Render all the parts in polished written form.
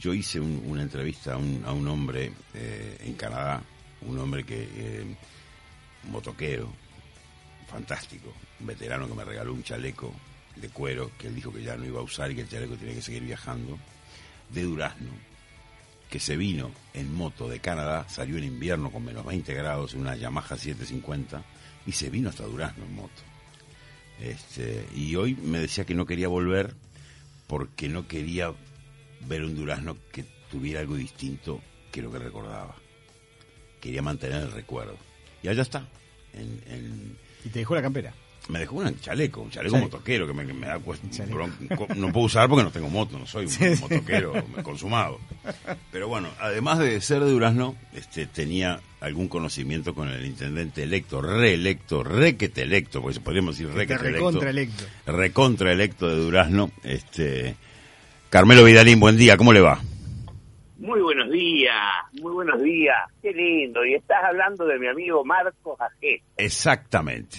yo hice una entrevista a un hombre en Canadá, un hombre un motoquero, fantástico, un veterano que me regaló un chaleco de cuero que él dijo que ya no iba a usar y que el chaleco tenía que seguir viajando, de Durazno, que se vino en moto de Canadá, salió en invierno con menos 20 grados en una Yamaha 750 y se vino hasta Durazno en moto. Y hoy me decía que no quería volver porque no quería ver un Durazno que tuviera algo distinto que lo que recordaba. Quería mantener el recuerdo. Y allá está. ¿Y te dejó la campera? Me dejó un chaleco motoquero que me da no puedo usar porque no tengo moto, no soy un motoquero consumado. Pero bueno, además de ser de Durazno, tenía algún conocimiento con el intendente reelecto, requete electo, porque podríamos decir requete recontra electo de Durazno, Carmelo Vidalín. Buen día, ¿cómo le va? Muy buenos días, qué lindo. Y estás hablando de mi amigo Marcos Agé. Exactamente.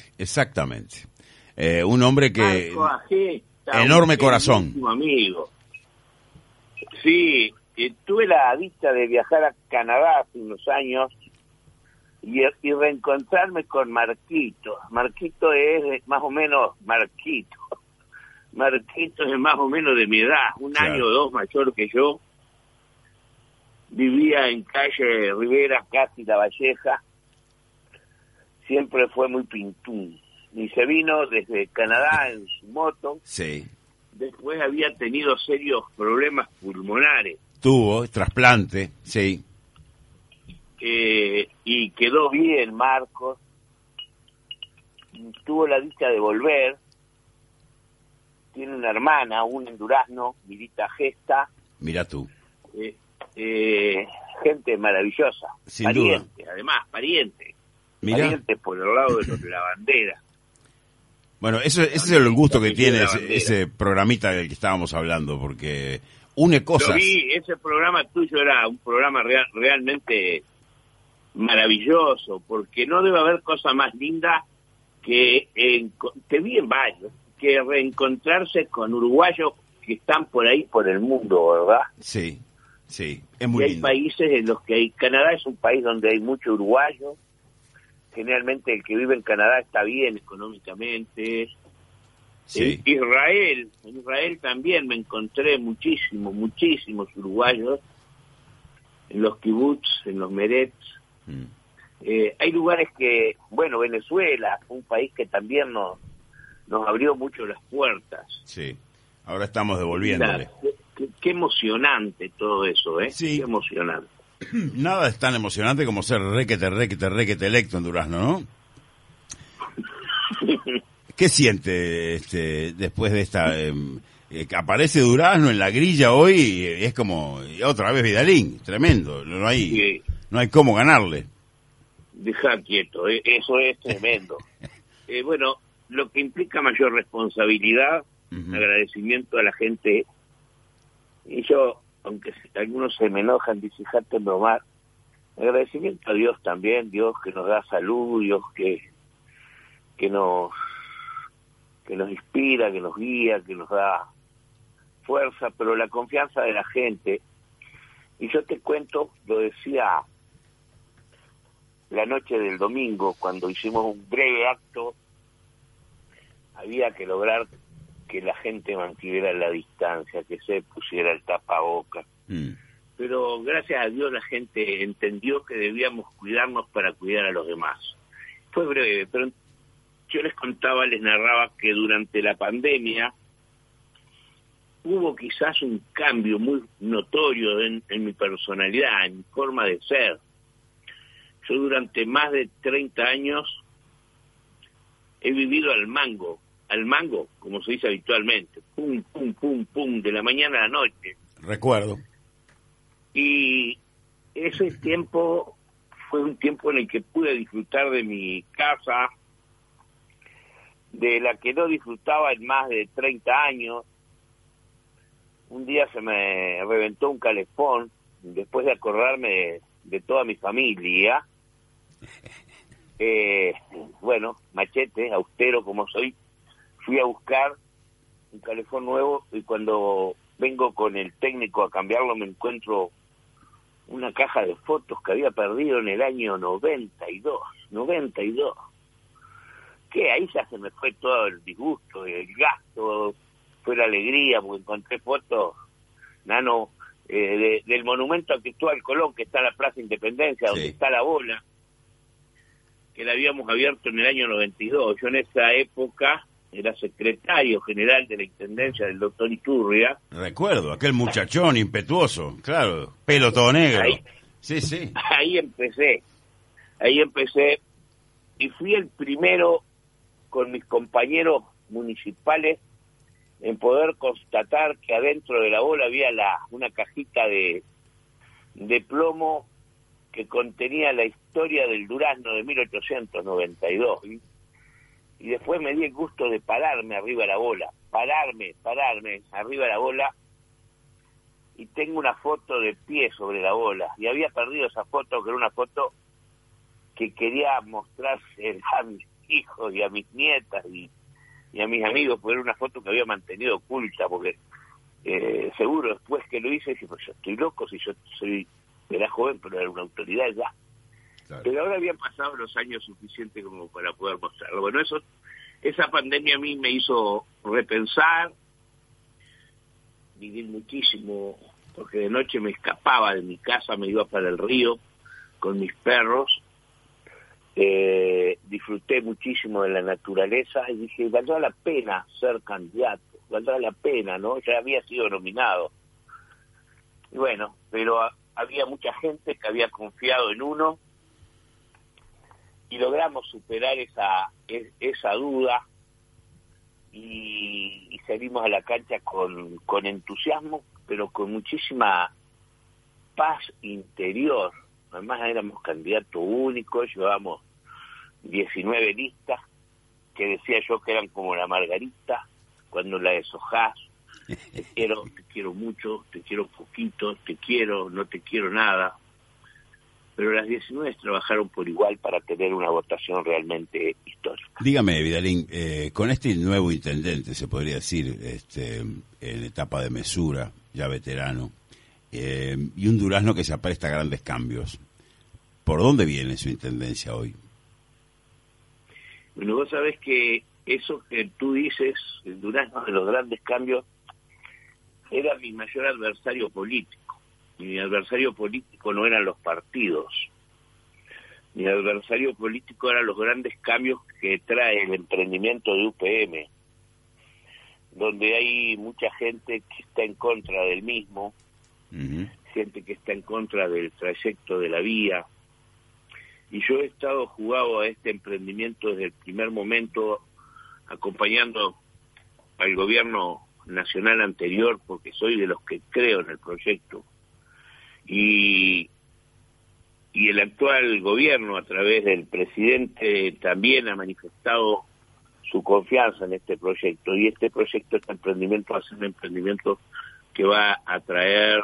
Un hombre que... Marcos Agé, enorme corazón. Amigo. Sí, tuve la dicha de viajar a Canadá hace unos años y reencontrarme con Marquito. Marquito es más o menos Marquito es más o menos de mi edad, un año o dos mayor que yo. Vivía en calle Rivera, casi La Valleja. Siempre fue muy pintún. Y se vino desde Canadá en su moto. Sí. Después había tenido serios problemas pulmonares. Tuvo trasplante, sí. Y quedó bien, Marcos. Tuvo la dicha de volver. Tiene una hermana, una en Durazno, Mirita Gesta. Mira tú. Gente maravillosa. Sin pariente, duda. Además, pariente. Mirá. Pariente por el lado de los de la bandera. Bueno, ese es el gusto que tiene ese programita del que estábamos hablando, porque une cosas. Lo vi, ese programa tuyo era un programa realmente maravilloso, porque no debe haber cosa más linda que te vi en varios, que reencontrarse con uruguayos que están por ahí por el mundo, ¿verdad? Sí, es muy lindo. Hay países en los que hay... Canadá es un país donde hay mucho uruguayo. Generalmente el que vive en Canadá está bien económicamente. Sí. En Israel también me encontré muchísimos uruguayos, en los kibbutz, en los merets. Hay lugares que, Venezuela, un país que también nos abrió mucho las puertas. Sí, ahora estamos devolviéndole. Qué emocionante todo eso, ¿eh? Sí. Qué emocionante. Nada es tan emocionante como ser requete electo en Durazno, ¿no? ¿Qué siente después de esta... aparece Durazno en la grilla hoy y es como otra vez Vidalín, tremendo, no hay cómo ganarle. Deja quieto, eso es tremendo. Lo que implica mayor responsabilidad, agradecimiento a la gente. Y yo, aunque algunos se me enojan, dicen, dejate bromar, agradecimiento a Dios también, Dios que nos da salud, Dios que nos inspira, que nos guía, que nos da fuerza, pero la confianza de la gente. Y yo te cuento, lo decía la noche del domingo, cuando hicimos un breve acto, había que lograr que la gente mantuviera la distancia, que se pusiera el tapabocas. Pero gracias a Dios la gente entendió que debíamos cuidarnos para cuidar a los demás. Fue breve, pero yo les narraba que durante la pandemia hubo quizás un cambio muy notorio en mi personalidad, en mi forma de ser. Yo durante más de 30 años he vivido al mango, como se dice habitualmente, pum, pum, pum, pum, de la mañana a la noche. Recuerdo. Y ese tiempo fue un tiempo en el que pude disfrutar de mi casa, de la que no disfrutaba en más de 30 años. Un día se me reventó un calefón, después de acordarme de toda mi familia. Machete, austero como soy, fui a buscar un calefón nuevo y cuando vengo con el técnico a cambiarlo, me encuentro una caja de fotos que había perdido en el año 92. Que ahí ya se me fue todo el disgusto, el gasto, fue la alegría, porque encontré fotos, Nano, del monumento a Cristóbal Colón, que está en la Plaza Independencia, donde está la bola, que la habíamos abierto en el año 92. Yo en esa época era secretario general de la Intendencia del doctor Iturria. Recuerdo, aquel muchachón impetuoso, claro, pelo todo negro. Ahí empecé y fui el primero con mis compañeros municipales en poder constatar que adentro de la bola había una cajita de plomo que contenía la historia del durazno de 1892. Y después me di el gusto de pararme arriba de la bola, pararme arriba de la bola, y tengo una foto de pie sobre la bola. Y había perdido esa foto, que era una foto que quería mostrarse a mis hijos y a mis nietas y a mis amigos, porque era una foto que había mantenido oculta, porque seguro después que lo hice, dije, pues yo estoy loco, si yo era joven, pero era una autoridad ya. Claro. Pero ahora habían pasado los años suficientes como para poder mostrarlo. Bueno, esa pandemia a mí me hizo repensar, vivir muchísimo, porque de noche me escapaba de mi casa, me iba para el río con mis perros, disfruté muchísimo de la naturaleza y dije, valdrá la pena ser candidato, valdrá la pena, ¿no? Ya había sido nominado. Y bueno, pero había mucha gente que había confiado en uno y logramos superar esa duda y salimos a la cancha con entusiasmo, pero con muchísima paz interior. Además éramos candidatos únicos, llevábamos 19 listas, que decía yo que eran como la margarita, cuando la deshojás, te quiero mucho, te quiero poquito, te quiero, no te quiero nada. Pero las 19 trabajaron por igual para tener una votación realmente histórica. Dígame, Vidalín, con este nuevo intendente, se podría decir, en etapa de mesura, ya veterano, y un durazno que se apresta a grandes cambios, ¿por dónde viene su intendencia hoy? Bueno, vos sabés que eso que tú dices, el durazno de los grandes cambios, era mi mayor adversario político. Mi adversario político no eran los partidos. Mi adversario político eran los grandes cambios que trae el emprendimiento de UPM, donde hay mucha gente que está en contra del mismo, gente que está en contra del trayecto de la vía. Y yo he estado jugado a este emprendimiento desde el primer momento, acompañando al gobierno nacional anterior, porque soy de los que creo en el proyecto. Y el actual gobierno, a través del presidente, también ha manifestado su confianza en este proyecto. Y este proyecto, este emprendimiento, va a ser un emprendimiento que va a traer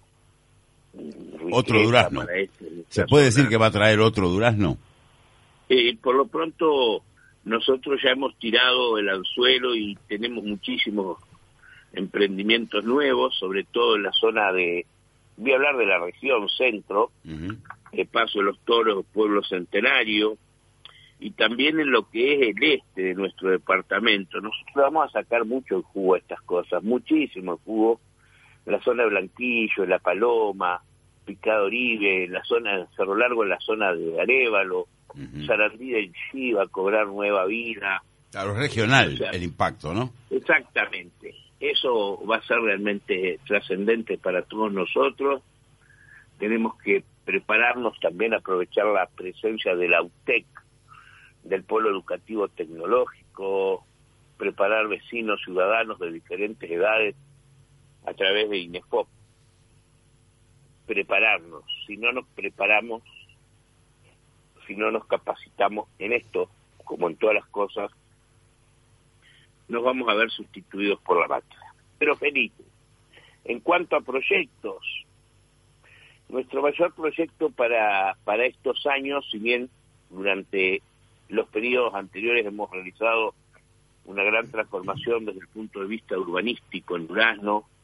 otro durazno. ¿Se puede decir que va a traer otro durazno? Por lo pronto, nosotros ya hemos tirado el anzuelo y tenemos muchísimos emprendimientos nuevos, sobre todo en la zona voy a hablar de la región centro, Paso de los Toros, Pueblo Centenario, y también en lo que es el este de nuestro departamento. Nosotros vamos a sacar mucho el jugo a estas cosas, muchísimo el jugo, en la zona de Blanquillo, La Paloma, Picado Oribe, en la zona de Cerro Largo, en la zona de Arévalo, Sarandí del Chi va a cobrar nueva vida. Claro, regional, o sea, el impacto, ¿no? Exactamente. Eso va a ser realmente trascendente para todos nosotros. Tenemos que prepararnos también, aprovechar la presencia de la UTEC, del Polo Educativo Tecnológico, preparar vecinos, ciudadanos de diferentes edades a través de INEFOP. Prepararnos. Si no nos preparamos, si no nos capacitamos en esto, como en todas las cosas, nos vamos a ver sustituidos por la máquina. Pero felices. En cuanto a proyectos, nuestro mayor proyecto para estos años, si bien durante los periodos anteriores hemos realizado una gran transformación desde el punto de vista urbanístico en Durazno,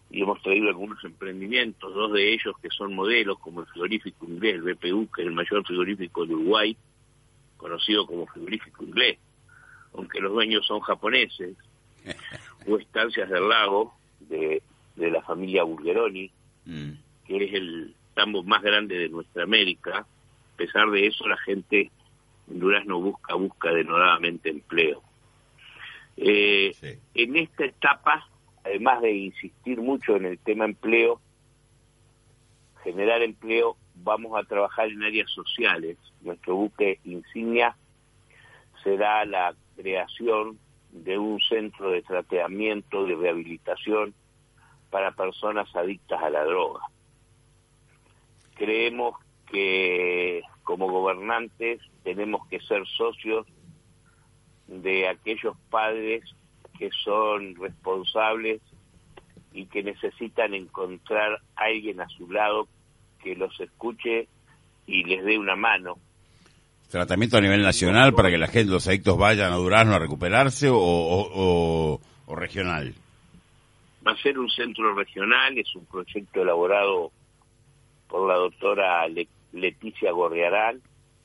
y hemos traído algunos emprendimientos, 2 de ellos que son modelos, como el frigorífico inglés, el BPU, que es el mayor frigorífico de Uruguay, conocido como frigorífico inglés, aunque los dueños son japoneses, o Estancias del Lago, de la familia Bulgeroni, que es el tambo más grande de nuestra América. A pesar de eso, la gente en Durazno busca denodadamente empleo. Sí. En esta etapa, además de insistir mucho en el tema empleo, generar empleo, vamos a trabajar en áreas sociales. Nuestro buque insignia será la creación de un centro de tratamiento, de rehabilitación para personas adictas a la droga. Creemos que como gobernantes tenemos que ser socios de aquellos padres que son responsables y que necesitan encontrar a alguien a su lado que los escuche y les dé una mano. ¿Tratamiento a nivel nacional para que la gente, los adictos vayan a Durazno a recuperarse o regional? Va a ser un centro regional, es un proyecto elaborado por la doctora Leticia Gorriarán.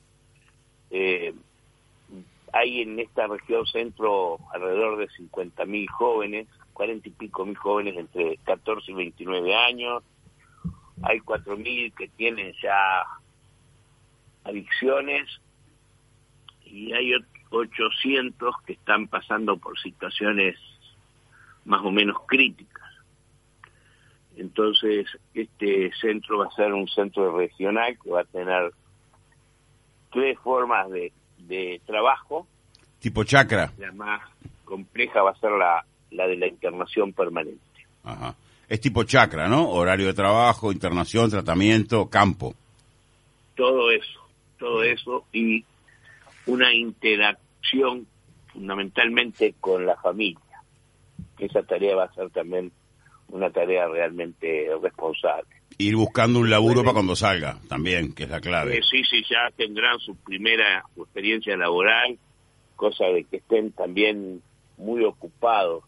Hay en esta región centro alrededor de 50.000 jóvenes, 40 y pico mil jóvenes entre 14 y 29 años. Hay 4.000 que tienen ya adicciones y hay 800 que están pasando por situaciones más o menos críticas. Entonces, este centro va a ser un centro regional que va a tener 3 formas de trabajo. ¿Tipo chacra? La más compleja va a ser la de la internación permanente. Ajá. Es tipo chacra, ¿no? Horario de trabajo, internación, tratamiento, campo. Todo eso y una interacción fundamentalmente con la familia. Esa tarea va a ser también una tarea realmente responsable. Ir buscando un laburo para cuando salga, también, que es la clave. Sí, ya tendrán su primera experiencia laboral, cosa de que estén también muy ocupados.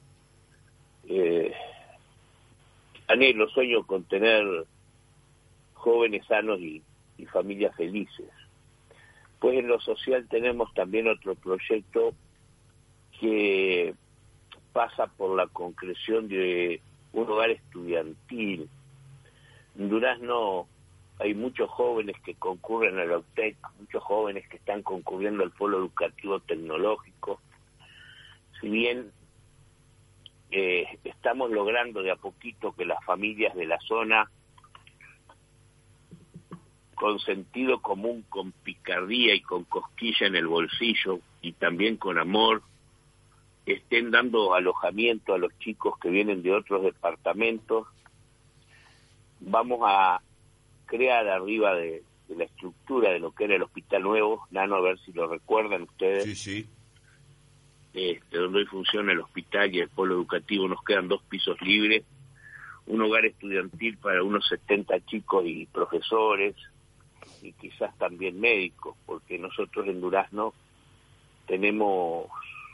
Anhelo, sueño con tener jóvenes sanos y familias felices. Pues en lo social tenemos también otro proyecto que pasa por la concreción de un hogar estudiantil. En Durazno hay muchos jóvenes que concurren a la UTEC, muchos jóvenes que están concurriendo al Polo Educativo Tecnológico. Si bien estamos logrando de a poquito que las familias de la zona, con sentido común, con picardía y con cosquilla en el bolsillo y también con amor, estén dando alojamiento a los chicos que vienen de otros departamentos. Vamos a crear arriba de la estructura de lo que era el Hospital Nuevo, Nano, a ver si lo recuerdan ustedes. Sí. Donde hoy funciona el hospital y el polo educativo, nos quedan 2 pisos libres, un hogar estudiantil para unos 70 chicos y profesores, y quizás también médicos, porque nosotros en Durazno tenemos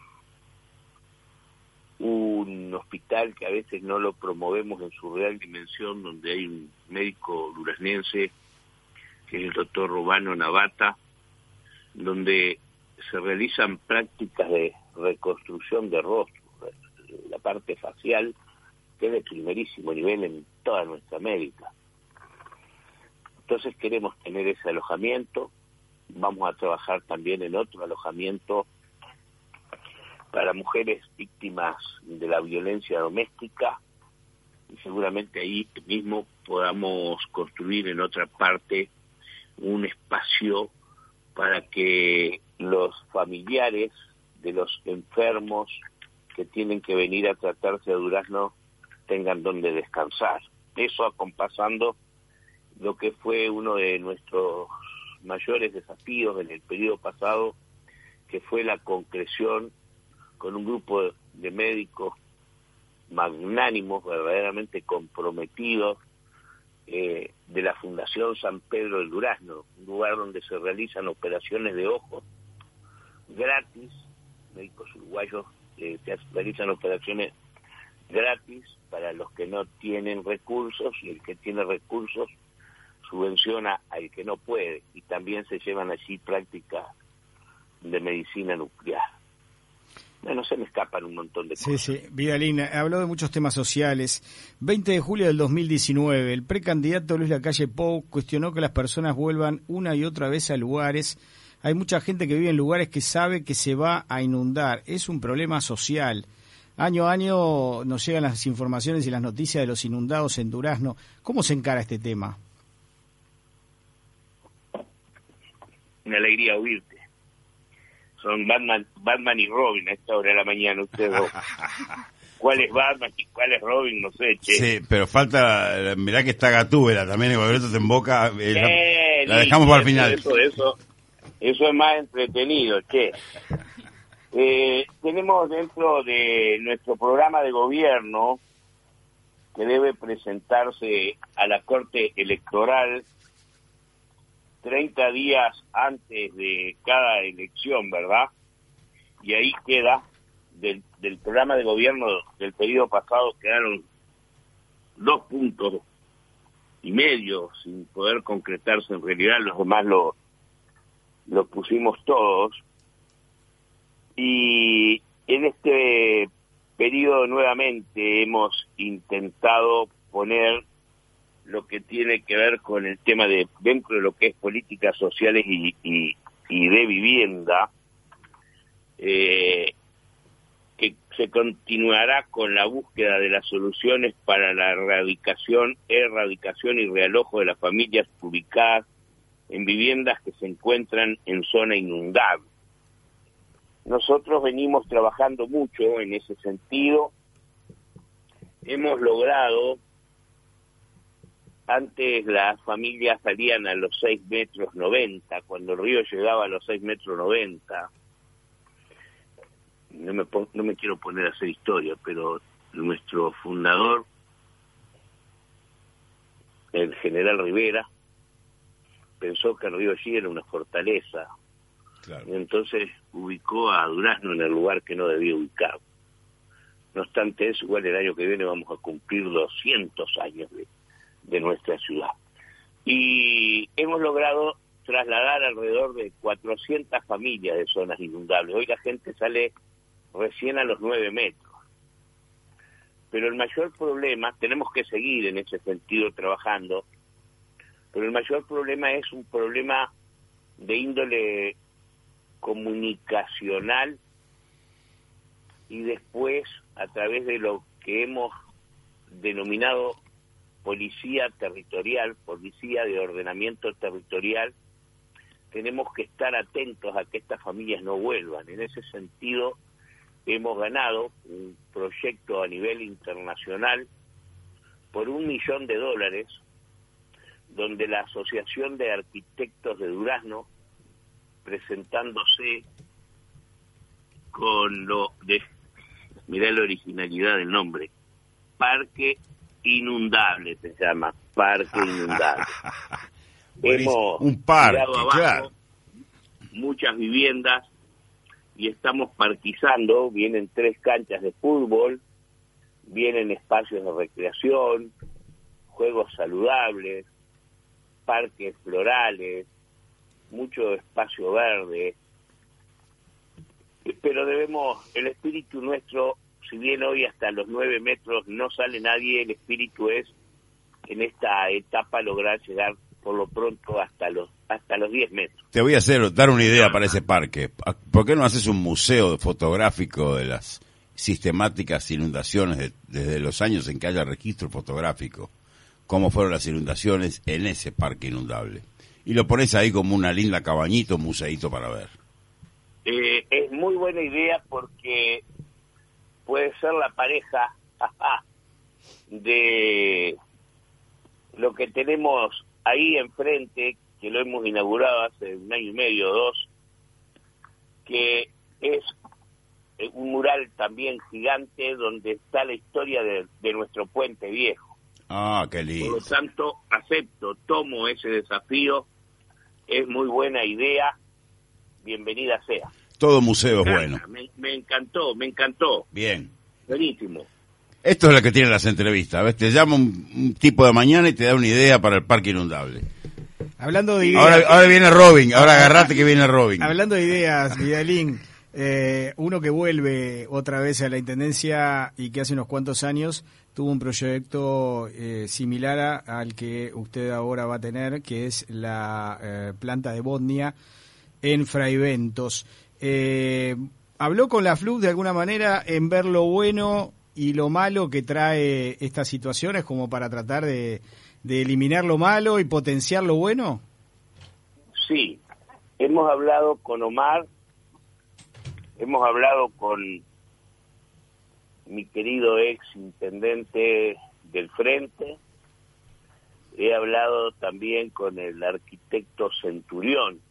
un hospital que a veces no lo promovemos en su real dimensión, donde hay un médico duraznense, que es el doctor Romano Navata, donde se realizan prácticas de reconstrucción de rostro, la parte facial, que es de primerísimo nivel en toda nuestra América. Entonces queremos tener ese alojamiento, vamos a trabajar también en otro alojamiento para mujeres víctimas de la violencia doméstica, y seguramente ahí mismo podamos construir en otra parte un espacio para que los familiares de los enfermos que tienen que venir a tratarse a Durazno tengan donde descansar. Eso acompasando lo que fue uno de nuestros mayores desafíos en el periodo pasado, que fue la concreción con un grupo de médicos magnánimos, verdaderamente comprometidos, de la Fundación San Pedro del Durazno, un lugar donde se realizan operaciones de ojos gratis, médicos uruguayos que realizan operaciones gratis para los que no tienen recursos, y el que tiene recursos subvenciona al que no puede, y también se llevan allí prácticas de medicina nuclear. Bueno, se me escapan un montón de cosas. Sí, Vidalín, habló de muchos temas sociales. 20 de julio del 2019, el precandidato Luis Lacalle Pou cuestionó que las personas vuelvan una y otra vez a lugares. Hay mucha gente que vive en lugares que sabe que se va a inundar. Es un problema social. Año a año nos llegan las informaciones y las noticias de los inundados en Durazno. ¿Cómo se encara este tema? Una alegría oírte. Son Batman y Robin a esta hora de la mañana, ustedes dos. ¿Cuál es Batman y cuál es Robin? No sé, che. Sí, pero falta, mirá que está Gatúbela también, el Gobierno te emboca, la dejamos para el final. Eso es más entretenido, che. Tenemos dentro de nuestro programa de gobierno, que debe presentarse a la Corte Electoral 30 días antes de cada elección, ¿verdad? Y ahí queda, del programa de gobierno del periodo pasado, quedaron 2 puntos y medio sin poder concretarse. En realidad los demás lo pusimos todos. Y en este periodo nuevamente hemos intentado poner lo que tiene que ver con el tema de, dentro de lo que es políticas sociales y de vivienda, que se continuará con la búsqueda de las soluciones para la erradicación y realojo de las familias ubicadas en viviendas que se encuentran en zona inundable. Nosotros venimos trabajando mucho en ese sentido. Hemos logrado, antes las familias salían a los 6,90 metros, cuando el río llegaba a los 6,90 metros. No me quiero poner a hacer historia, pero nuestro fundador, el general Rivera, pensó que el río allí era una fortaleza. Claro. Y entonces ubicó a Durazno en el lugar que no debía ubicar. No obstante eso, igual el año que viene vamos a cumplir 200 años de nuestra ciudad. Y hemos logrado trasladar alrededor de 400 familias de zonas inundables. Hoy la gente sale recién a los 9 metros. Pero el mayor problema, tenemos que seguir en ese sentido trabajando, pero el mayor problema es un problema de índole comunicacional, y después a través de lo que hemos denominado policía territorial, policía de ordenamiento territorial, tenemos que estar atentos a que estas familias no vuelvan. En ese sentido hemos ganado un proyecto a nivel internacional por $1 millón, donde la Asociación de Arquitectos de presentándose con mirá la originalidad del nombre, Parque Inundable se llama, Parque Inundable. Hemos un parque, tirado abajo, claro, muchas viviendas y estamos parquizando. Vienen 3 canchas de fútbol, vienen espacios de recreación, juegos saludables, parques florales, mucho espacio verde. Pero el espíritu nuestro, si bien hoy hasta los 9 metros no sale nadie, el espíritu es en esta etapa lograr llegar por lo pronto hasta los 10 metros. Te voy a dar una idea para ese parque. ¿Por qué no haces un museo fotográfico de las sistemáticas inundaciones desde los años en que haya registro fotográfico? ¿Cómo fueron las inundaciones en ese parque inundable? Y lo pones ahí como una linda cabañita, un museíto para ver. Es muy buena idea, porque puede ser la pareja de lo que tenemos ahí enfrente, que lo hemos inaugurado hace 1 año y medio, 2, que es un mural también gigante donde está la historia de nuestro puente viejo. Ah, qué lindo. Por lo tanto, tomo ese desafío, es muy buena idea, bienvenida sea. Todo museo es bueno. Me encantó. Bien. Buenísimo. Esto es lo que tienen las entrevistas, ¿ves? Te llama un tipo de mañana y te da una idea para el parque inundable. Hablando de ideas... Ahora viene Robin, ahora agarrate que viene Robin. Hablando de ideas, Vidalín, uno que vuelve otra vez a la Intendencia y que hace unos cuantos años tuvo un proyecto similar al que usted ahora va a tener, que es la planta de Botnia en Fraiventos. ¿Habló con la FLUC de alguna manera en ver lo bueno y lo malo que trae estas situaciones como para tratar de eliminar lo malo y potenciar lo bueno? Sí, hemos hablado con Omar, hemos hablado con mi querido ex intendente del Frente, he hablado también con el arquitecto Centurión.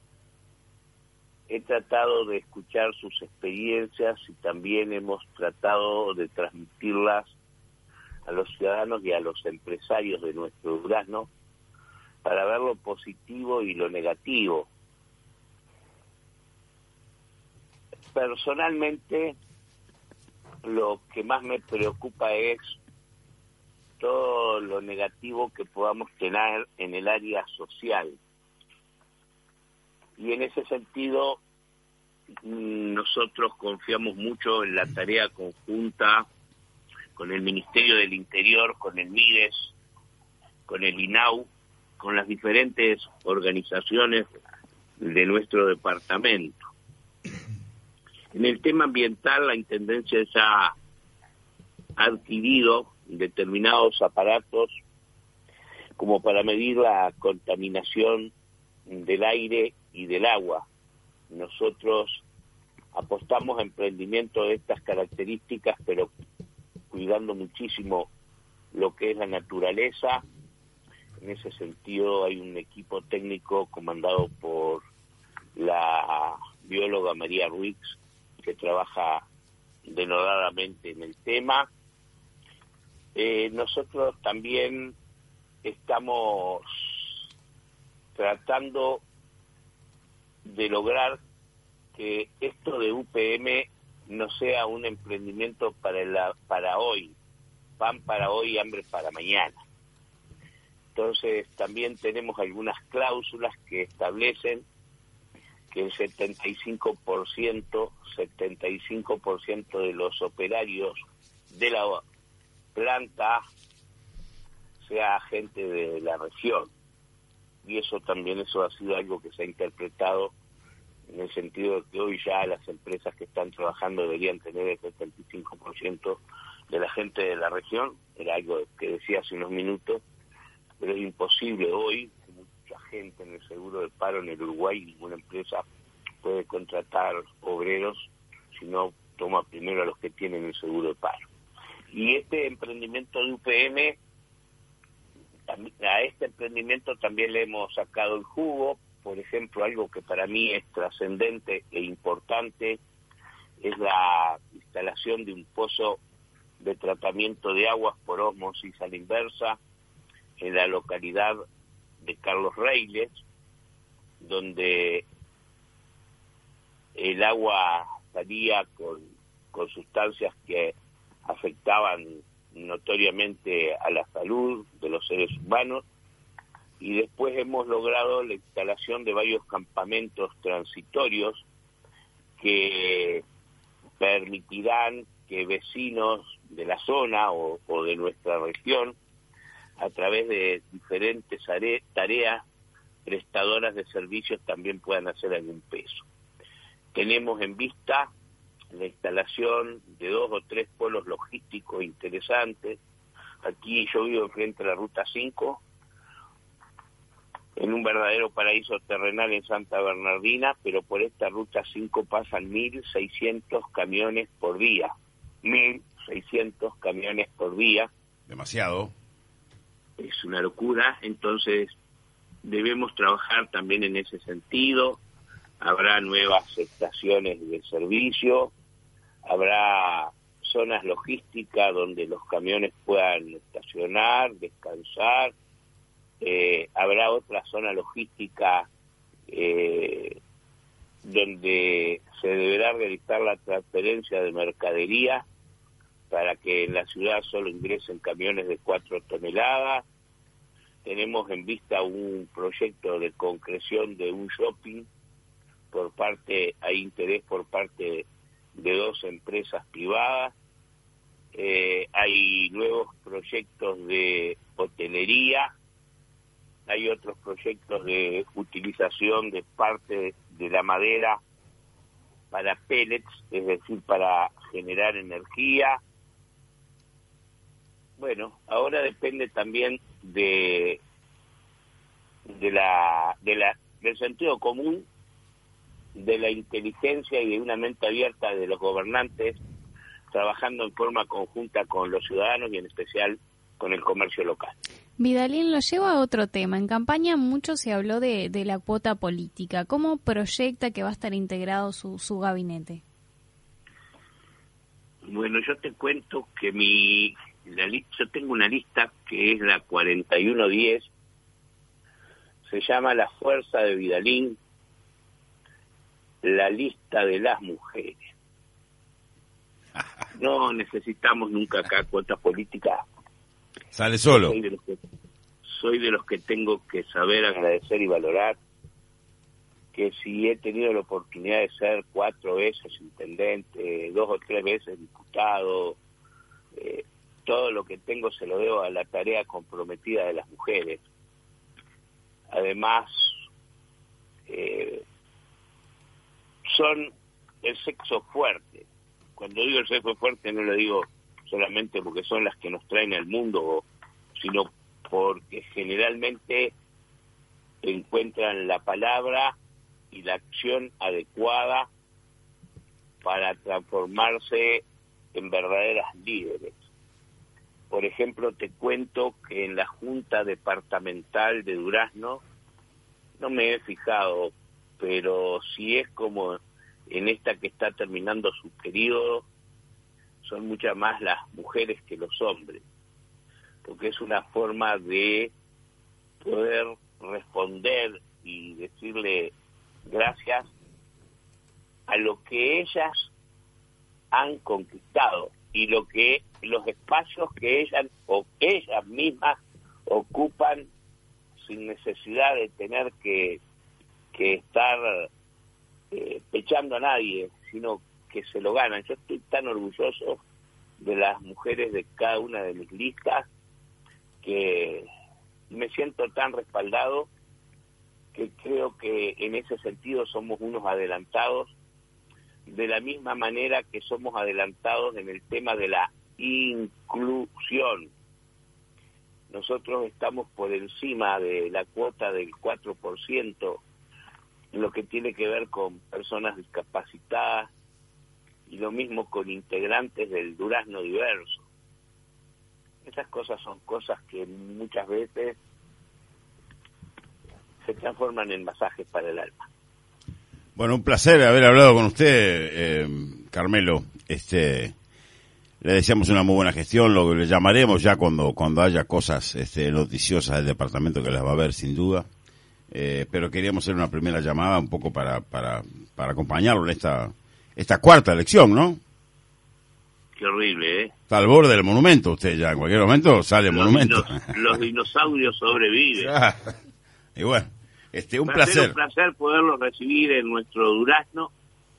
He tratado de escuchar sus experiencias y también hemos tratado de transmitirlas a los ciudadanos y a los empresarios de nuestro Durazno para ver lo positivo y lo negativo. Personalmente, lo que más me preocupa es todo lo negativo que podamos tener en el área social. Y en ese sentido, nosotros confiamos mucho en la tarea conjunta con el Ministerio del Interior, con el MIDES, con el INAU, con las diferentes organizaciones de nuestro departamento. En el tema ambiental, la Intendencia ya ha adquirido determinados aparatos como para medir la contaminación del aire y del agua. Nosotros apostamos a emprendimientos de estas características, pero cuidando muchísimo lo que es la naturaleza. En ese sentido hay un equipo técnico comandado por la bióloga María Ruiz, que trabaja denodadamente en el tema. Nosotros también estamos tratando de lograr que esto de UPM no sea un emprendimiento para hoy, pan para hoy, hambre para mañana. Entonces también tenemos algunas cláusulas que establecen que el 75% de los operarios de la planta sea gente de la región. Y eso ha sido algo que se ha interpretado en el sentido de que hoy ya las empresas que están trabajando deberían tener el 75% de la gente de la región. Era algo que decía hace unos minutos, pero es imposible hoy. Mucha gente en el seguro de paro en el Uruguay, ninguna empresa puede contratar obreros si no toma primero a los que tienen el seguro de paro. Y este emprendimiento de UPM, a este emprendimiento también le hemos sacado el jugo. Por ejemplo, algo que para mí es trascendente e importante es la instalación de un pozo de tratamiento de aguas por ósmosis a la inversa en la localidad de Carlos Reiles, donde el agua salía con sustancias que afectaban notoriamente a la salud de los seres humanos, y después hemos logrado la instalación de varios campamentos transitorios que permitirán que vecinos de la zona o de nuestra región, a través de diferentes tareas prestadoras de servicios, también puedan hacer algún peso. Tenemos en vista la instalación de 2 o 3 polos logísticos interesantes. Aquí yo vivo enfrente de la Ruta 5, en un verdadero paraíso terrenal en Santa Bernardina, pero por esta Ruta 5 pasan 1.600 camiones por día. 1.600 camiones por día. Demasiado. Es una locura, entonces debemos trabajar también en ese sentido. Habrá nuevas estaciones de servicio, habrá zonas logísticas donde los camiones puedan estacionar, descansar, habrá otra zona logística donde se deberá realizar la transferencia de mercadería para que en la ciudad solo ingresen camiones de 4 toneladas. Tenemos en vista un proyecto de concreción de un shopping hay interés por parte de 2 empresas privadas. Hay nuevos proyectos de hotelería, hay otros proyectos de utilización de parte de la madera para pellets, es decir, para generar energía. Bueno, ahora depende también del sentido común, de la inteligencia y de una mente abierta de los gobernantes, trabajando en forma conjunta con los ciudadanos y en especial con el comercio local. Vidalín, lo llevo a otro tema. En campaña mucho se habló de la cuota política. ¿Cómo proyecta que va a estar integrado su gabinete? Bueno, yo te cuento que yo tengo una lista que es la 4110, se llama La Fuerza de Vidalín, la lista de las mujeres. No necesitamos nunca acá cuotas políticas. Sale solo. Soy de los que tengo que saber agradecer y valorar que si he tenido la oportunidad de ser 4 veces intendente, 2 o 3 veces diputado, todo lo que tengo se lo debo a la tarea comprometida de las mujeres. Además, son el sexo fuerte. Cuando digo el sexo fuerte no lo digo solamente porque son las que nos traen al mundo, sino porque generalmente encuentran la palabra y la acción adecuada para transformarse en verdaderas líderes. Por ejemplo, te cuento que en la Junta Departamental de Durazno, no me he fijado, pero si es como en esta que está terminando su periodo, son muchas más las mujeres que los hombres, porque es una forma de poder responder y decirle gracias a lo que ellas han conquistado y los espacios que ellas mismas ocupan sin necesidad de tener que estar echando a nadie, sino que se lo ganan. Yo estoy tan orgulloso de las mujeres de cada una de mis listas que me siento tan respaldado que creo que en ese sentido somos unos adelantados, de la misma manera que somos adelantados en el tema de la inclusión. Nosotros estamos por encima de la cuota del 4% en lo que tiene que ver con personas discapacitadas y lo mismo con integrantes del Durazno Diverso. Esas cosas son cosas que muchas veces se transforman en masajes para el alma. Bueno, un placer haber hablado con usted, Carmelo. Le deseamos una muy buena gestión, lo que le llamaremos ya cuando haya cosas noticiosas del departamento, que las va a haber sin duda. Pero queríamos hacer una primera llamada un poco para acompañarlo en esta cuarta elección, ¿no? Qué horrible, ¿eh? Está al borde del monumento usted ya, en cualquier momento sale el monumento. Los dinosaurios sobreviven. Y bueno, un placer. Un placer poderlos recibir en nuestro Durazno.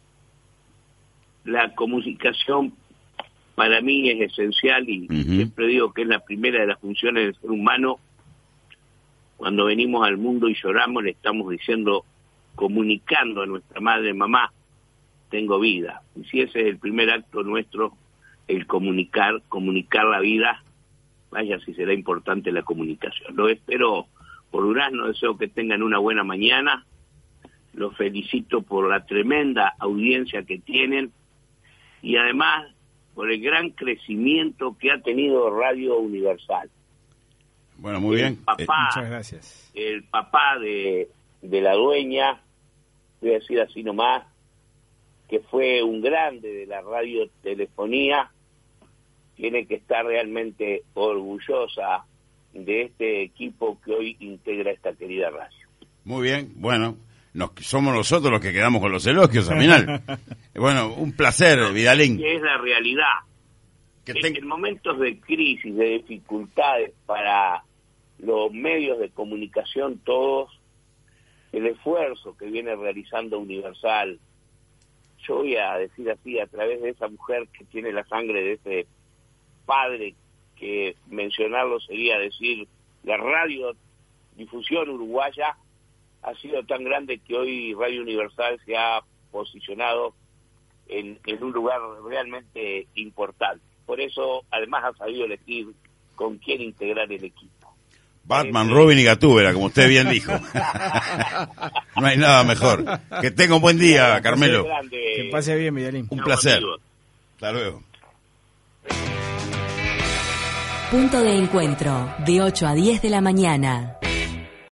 La comunicación para mí es esencial y siempre digo que es la primera de las funciones del ser humano. Cuando venimos al mundo y lloramos, le estamos diciendo, comunicando a nuestra madre, mamá, tengo vida. Y si ese es el primer acto nuestro, el comunicar la vida, vaya si será importante la comunicación. Lo espero por Durazno, deseo que tengan una buena mañana, los felicito por la tremenda audiencia que tienen y además por el gran crecimiento que ha tenido Radio Universal. Bueno, muy bien. Muchas gracias. El papá de la dueña, voy a decir así nomás, que fue un grande de la radiotelefonía, tiene que estar realmente orgullosa de este equipo que hoy integra esta querida radio. Muy bien, bueno, somos nosotros los que quedamos con los elogios al final. Bueno, un placer, Vidalín. Que es la realidad. En momentos de crisis, de dificultades para los medios de comunicación todos, el esfuerzo que viene realizando Universal, yo voy a decir así, a través de esa mujer que tiene la sangre de ese padre, que mencionarlo sería decir, la radiodifusión uruguaya ha sido tan grande que hoy Radio Universal se ha posicionado en un lugar realmente importante. Por eso, además, ha sabido elegir con quién integrar el equipo. Batman, Robin y Gatúbela, como usted bien dijo. No hay nada mejor. Que tenga un buen día, Carmelo. Que pase bien, Vidalín. Un placer. Hasta luego. Punto de encuentro, de 8 a 10 de la mañana.